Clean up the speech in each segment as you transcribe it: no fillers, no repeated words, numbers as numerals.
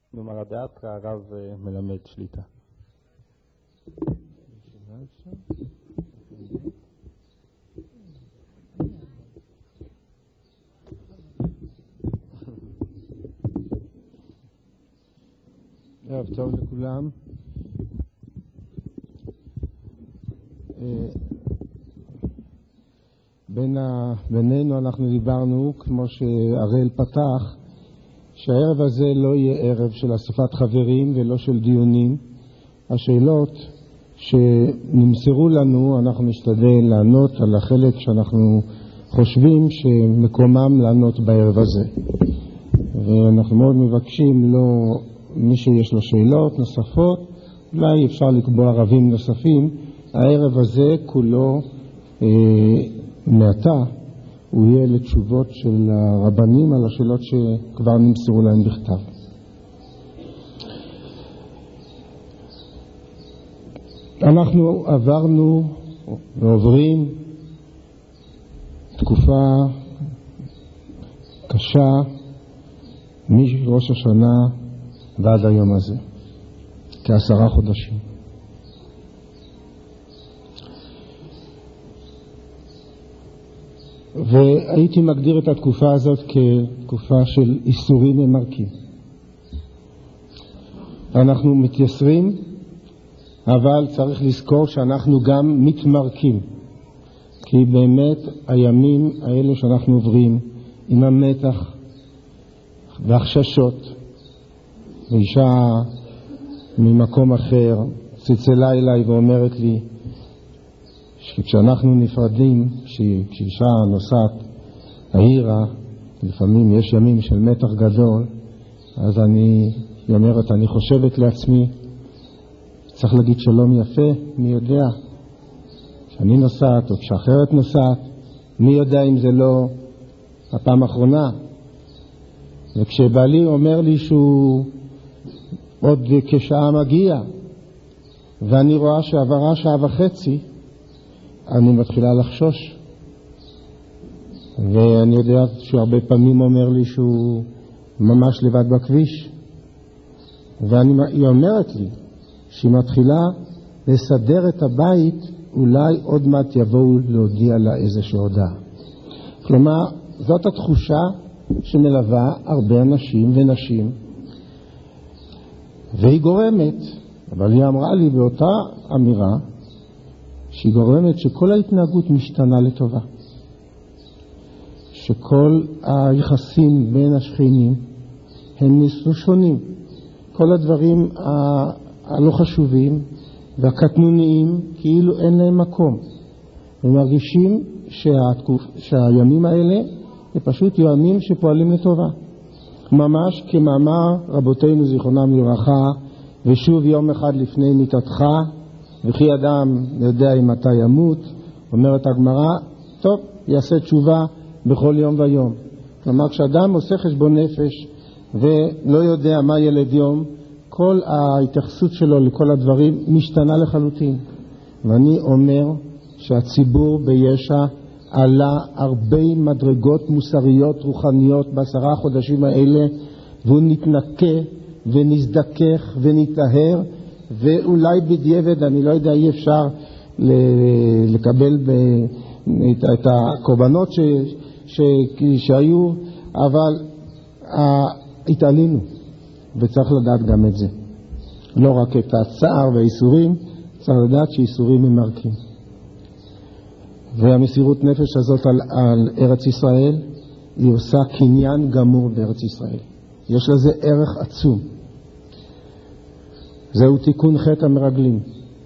במרדעת הרב מלמד שליטה. ערב טוב לכולם. בינינו אנחנו דיברנו, כמו שהראל פתח, שהערב הזה לא יהיה ערב של אספת חברים ולא של דיונים. השאלות שנמסרו לנו, אנחנו נשתדל לענות על החלק שאנחנו חושבים שמקומם לענות בערב הזה. ואנחנו מאוד מבקשים, מי שיש לו שאלות נוספות, אולי אפשר לקבוע ערבים נוספים. הערב הזה כולו מעתה הוא יהיה לתשובות של הרבנים על השאלות שכבר נמסרו להם בכתב. אנחנו עברנו ועוברים תקופה קשה מראש השנה ועד היום הזה, כ10 חודשים. והייתי מגדיר את התקופה הזאת כתקופה של איסורים ממרקים. אנחנו מתייסרים, אבל צריך לזכור שאנחנו גם מתמרקים, כי באמת הימים האלה שאנחנו עוברים עם המתח והחששות, ואישה ממקום אחר צלצלה אליי ואומרת לי שכשאנחנו נפרדים, כשאישה נוסעת העירה, לפעמים יש ימים של מתח גדול, אז היא אומרת, אני חושבת לעצמי, צריך להגיד שלום יפה, מי יודע, כשאני נוסעת או כשאחרת נוסעת, מי יודע אם זה לא הפעם האחרונה. וכשבעלי אומר לי שהוא עוד כשעה מגיע, ואני רואה שעברה 1.5 שעה, אני מתחילה לחשוש. ואני יודע שהרבה פעמים אומר לי שהוא ממש לבד בכביש. והיא אומרת לי שהיא מתחילה לסדר את הבית, אולי עוד מעט יבואו להודיע לה איזושהי הודעה. כלומר, זאת התחושה שמלווה הרבה אנשים ונשים, והיא גורמת, אבל היא אמרה לי באותה אמירה, שהיא גורמת שכל ההתנהגות משתנה לטובה. שכל היחסים בין השכנים הם שונים. כל הדברים הלא חשובים והקטנוניים כאילו אין להם מקום. הם מרגישים שהימים האלה הם פשוט ימים שפועלים לטובה. ממש כמאמר רבותינו זיכרונם לברכה, ושוב יום אחד לפני מיתתך, וכי אדם יודע אם אתה ימות, אומרת הגמרא, טוב, יעשה תשובה בכל יום ויום. כלומר, כשאדם עושה חשבון נפש ולא יודע מה ילד יום, כל ההתייחסות שלו לכל הדברים משתנה לחלוטין. ואני אומר שהציבור בישע עלה הרבה מדרגות מוסריות רוחניות ב10 חודשים האלה, והוא נתנקה ונזדכך ונתאהר, ואולי בדיעבד, אני לא יודע, אי אפשר לקבל את הקורבנות שהיו, אבל התעלינו, וצריך לדעת גם את זה. לא רק את הצער והאיסורים, צריך לדעת שאיסורים ממרקים. והמסירות נפש הזאת על ארץ ישראל, היא עושה קניין גמור בארץ ישראל. יש לזה ערך עצום. זהו תיקון חטא המרגלים.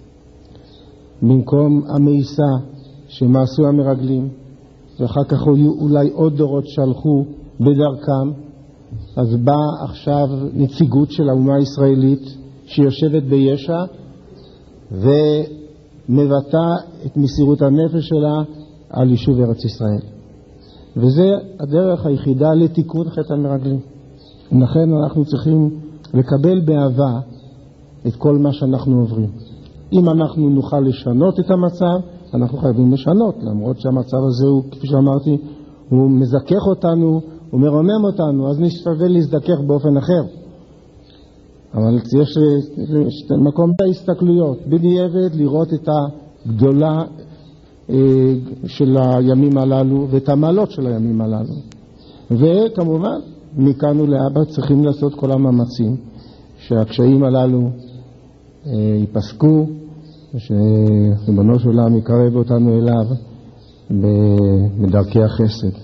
במקום המאיסה שמעשו המרגלים, ואחר כך היו אולי עוד דורות שהלכו בדרכם, אז באה עכשיו נציגות של האומה הישראלית שיושבת בישע ומבטא את מסירות הנפש שלה על יישוב ארץ ישראל. וזה הדרך היחידה לתיקון חטא המרגלים. לכן אנחנו צריכים לקבל באהבה את כל מה שאנחנו עוברים. אם אנחנו נוכל לשנות את המצב, אנחנו חייבים לשנות, למרות שהמצב הזה הוא, כפי שאמרתי, הוא מזכך אותנו, הוא מרומם אותנו, אז נשתדל להזדכך באופן אחר. אבל יש מקום בהסתכלויות, בדיעבד לראות את הגדולה של הימים הללו ואת המעלות של הימים הללו. וכמובן מכאן ולהבא צריכים לעשות כל המאמצים שהקשיים הללו ייפסקו, שריבונו של עולם יקרב אותנו אליו בדרכי החסד.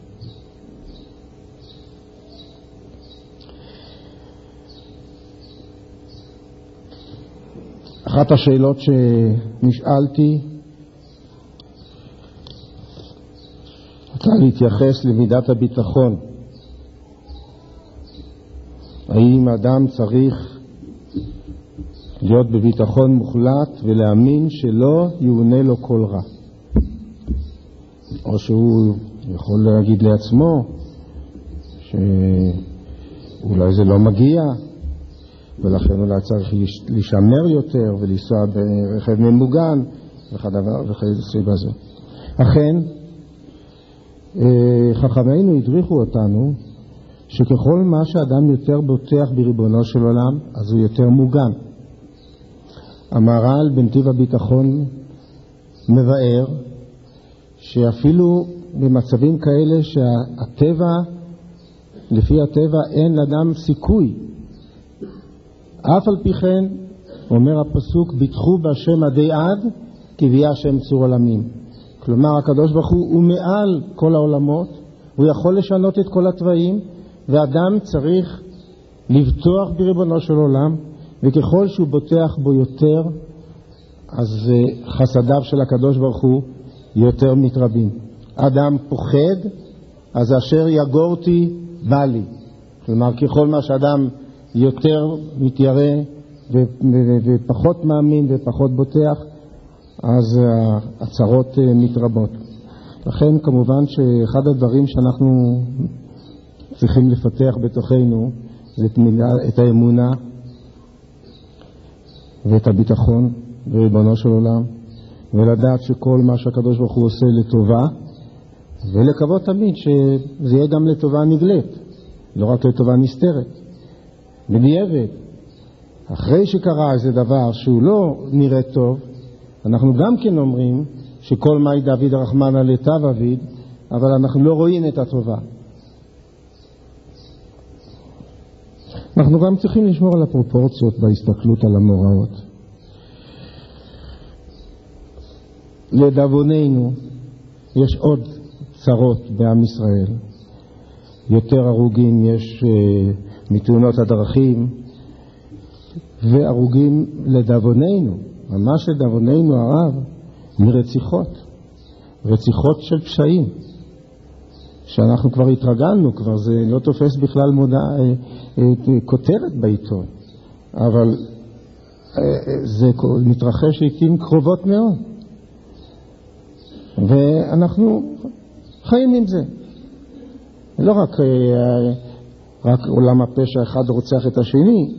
אחת השאלות שנשאלתי הייתה להתייחס למידת הביטחון. האם אדם צריך להיות בביטחון מוחלט ולהאמין שלא יעונה לו כל רע, או שהוא יכול להגיד לעצמו שאולי זה לא מגיע ולכן אולי צריך לשמר יותר ולנסוע ברכב ממוגן וכדומה סביב הזה. אכן חכמינו הדריכו אותנו שככל מה שאדם יותר בוטח בריבונו של עולם אז הוא יותר מוגן. המהר"ל בנתיב הביטחון מבאר שאפילו במצבים כאלה שהטבע, לפי הטבע אין לאדם סיכוי, אף על פי כן אומר הפסוק ביטחו בהשם עדי עד כי ביה השם צור עולמים. כלומר הקדוש ברוך הוא מעל כל העולמות, הוא יכול לשנות את כל הטבעים, ואדם צריך לבטוח בריבונו של עולם, וככל שהוא בוטח בו יותר אז חסדיו של הקדוש ברוך הוא יותר מתרבים. אדם פוחד אז אשר יגורתי בא לי. כלומר ככל מה שאדם יותר מתיירא ופחות מאמין ופחות בוטח אז הצרות מתרבות. לכן כמובן שאחד הדברים שאנחנו צריכים לפתח בתוכנו זה את האמונה ואת הביטחון בריבונו של עולם, ולדעת שכל מה שהקדוש ברוך הוא עושה לטובה, ולקוות תמיד שזה יהיה גם לטובה נגלית, לא רק לטובה נסתרת. בדיעבד, אחרי שקרה איזה דבר שהוא לא נראה טוב, אנחנו גם כן אומרים שכל מאי דוד הרחמנא לטב אביד, אבל אנחנו לא רואים את הטובה. אנחנו גם צריכים לשמור על הפרופורציות בהסתכלות על המוראות. לדאבוננו יש עוד צרות בעם ישראל. יותר הרוגים יש מתאונות הדרכים, והרוגים לדאבוננו, ממש לדאבוננו הרב, מרציחות. רציחות של פשעים. שאנחנו כבר התרגלנו, כבר זה לא תופס בכלל כותרת בעיתון. אבל זה מתרחש לעתים קרובות מאוד. ואנחנו חיים עם זה. לא רק עולם הפשע אחד רוצח את השני,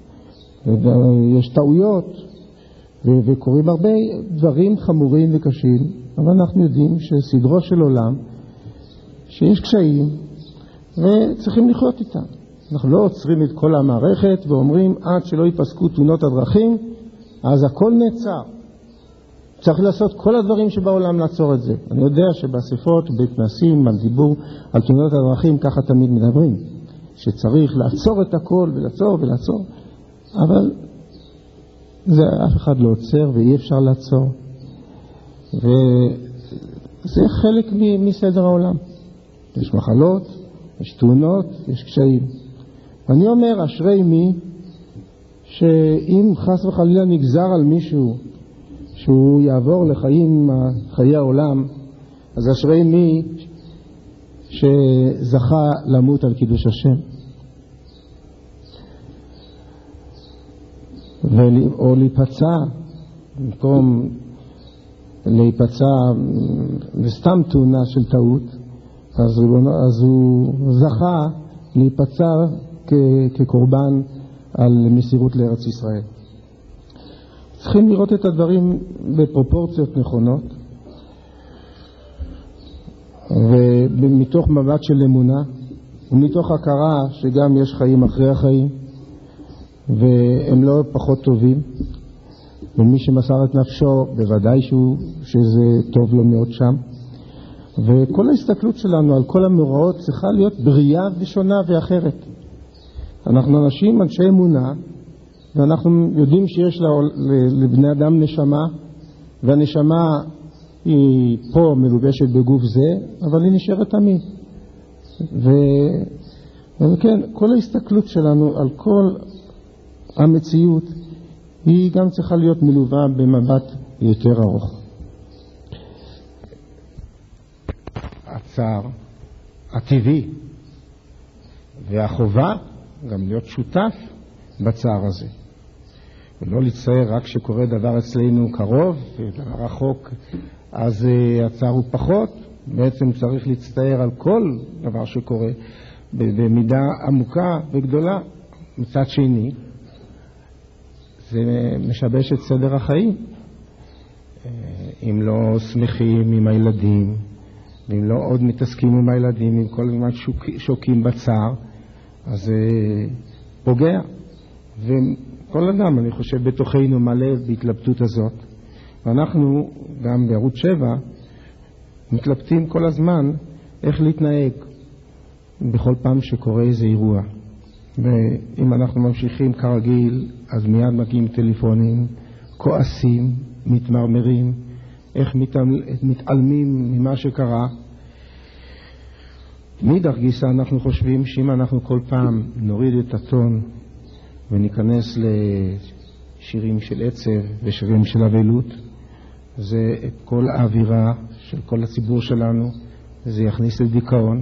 יש טעויות וקוראים הרבה דברים חמורים וקשים, אבל אנחנו יודעים שסדרו של עולם שיש קשיים וצריכים לחיות איתם. אנחנו לא עוצרים את כל המערכת ואומרים עד שלא ייפסקו תאונות הדרכים אז הכל נעצר. צריך לעשות כל הדברים שבעולם לעצור את זה. אני יודע שבאספות, בכנסים, על דיבור על תאונות הדרכים, ככה תמיד מדברים. שצריך לעצור את הכל ולעצור. אבל זה אף אחד לא עוצר ואי אפשר לעצור. וזה חלק מסדר העולם. יש מחלות, יש תאונות, יש קשיים. אני אומר, אשרי מי שאם חס וחלילה נגזר על מישהו שהוא יעבור לחיים, חיי העולם, אז אשרי מי שזכה למות על קידוש השם. או להיפצע, במקום להיפצע בסתם תאונה של טעות, אז הוא זכה להיפצע כקורבן על מסירות לארץ ישראל. צריכים לראות את הדברים בפרופורציות נכונות, ומתוך מבט של אמונה, ומתוך הכרה שגם יש חיים אחרי החיים, והם לא פחות טובים, ומי שמסר את נפשו בוודאי שזה טוב לו מאוד שם. וכל ההסתכלות שלנו על כל המאורעות צריכה להיות בריאה ושונה ואחרת. אנחנו אנשים, אנשי אמונה, ואנחנו יודעים שיש לבני אדם נשמה, והנשמה היא פה מלובשת בגוף זה, אבל היא נשארת תמיד. וכן, כל ההסתכלות שלנו על כל המציאות היא גם צריכה להיות מלווה במבט יותר ארוך. הצער הטבעי והחובה גם להיות שותף בצער הזה, ולא להצטער רק שקורה דבר אצלנו קרוב ודבר רחוק אז הצער הוא פחות. בעצם צריך להצטער על כל דבר שקורה במידה עמוקה וגדולה. מצד שני זה משבש את סדר החיים. אם לא שמחים עם הילדים, ואם לא עוד מתעסקים עם הילדים, אם כל הזמן שוקים בצער, אז זה פוגע. וכל אדם, אני חושב, בתוכנו מלא בהתלבטות הזאת. ואנחנו גם בערוץ 7 מתלבטים כל הזמן איך להתנהג בכל פעם שקורה איזה אירוע. ואם אנחנו ממשיכים כרגיל, אז מיד מגיעים טלפונים, כועסים, מתמרמרים, איך מתעלמים ממה שקרה. מאידך גיסא אנחנו חושבים שאם אנחנו כל פעם נוריד את הטון וניכנס לשירים של עצב ושירים של אבלות, זה את כל האווירה של כל הציבור שלנו, זה יכניס לדיכאון.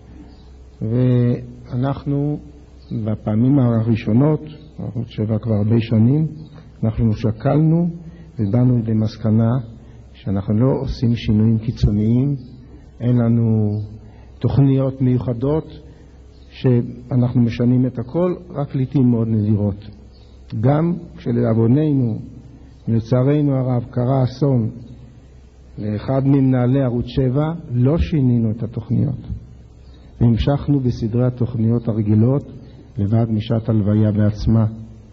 ואנחנו בפעמים הראשונות, אנחנו שבע כבר הרבה שנים, אנחנו שקלנו ובאנו למסקנה שאנחנו לא עושים שינויים קיצוניים, אין לנו תוכניות מיוחדות שאנחנו משנים את הכל, רק לעתים מאוד נדירות. גם כשלעווננו, לצערנו הרב, קרה אסון לאחד ממנהלי ערוץ 7, לא שינינו את התוכניות. והמשכנו בסדרי התוכניות הרגילות, לבד משעת הלוויה בעצמה,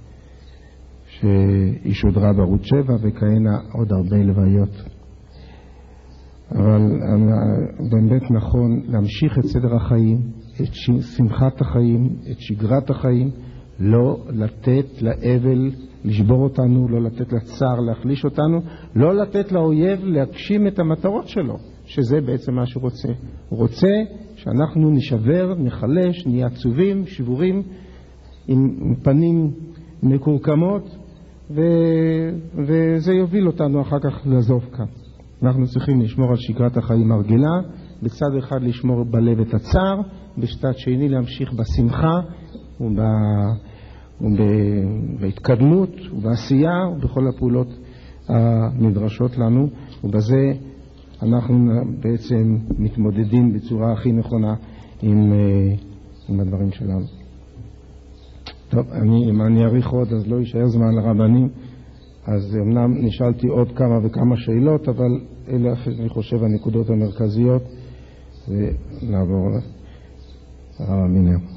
שהיא שודרה בערוץ 7 וכהנה עוד הרבה לוויות. אבל באמת נכון להמשיך את סדר החיים, את שמחת החיים, את שגרת החיים, לא לתת לאבל לשבור אותנו, לא לתת לצער להחליש אותנו, לא לתת לאויב להגשים את המטרות שלו, שזה בעצם מה שהוא רוצה. הוא רוצה שאנחנו נשבר, נחלש, נהיה עצובים, שבורים, עם פנים מקורקמות, וזה יוביל אותנו אחר כך לעזוב כאן. אנחנו צריכים לשמור על שגרת החיים הרגילה, בצד אחד לשמור בלב את הצער, בצד שני להמשיך בשמחה ובהתקדמות ובעשייה ובכל הפעולות הנדרשות לנו, ובזה אנחנו בעצם מתמודדים בצורה הכי נכונה עם הדברים שלנו. טוב, אם אני אריך עוד אז לא יישאר זמן לרבנים, אז אמנם נשאלתי עוד כמה וכמה שאלות, אבל אלה אני חושב הנקודות המרכזיות, ונעבור לרב מינר.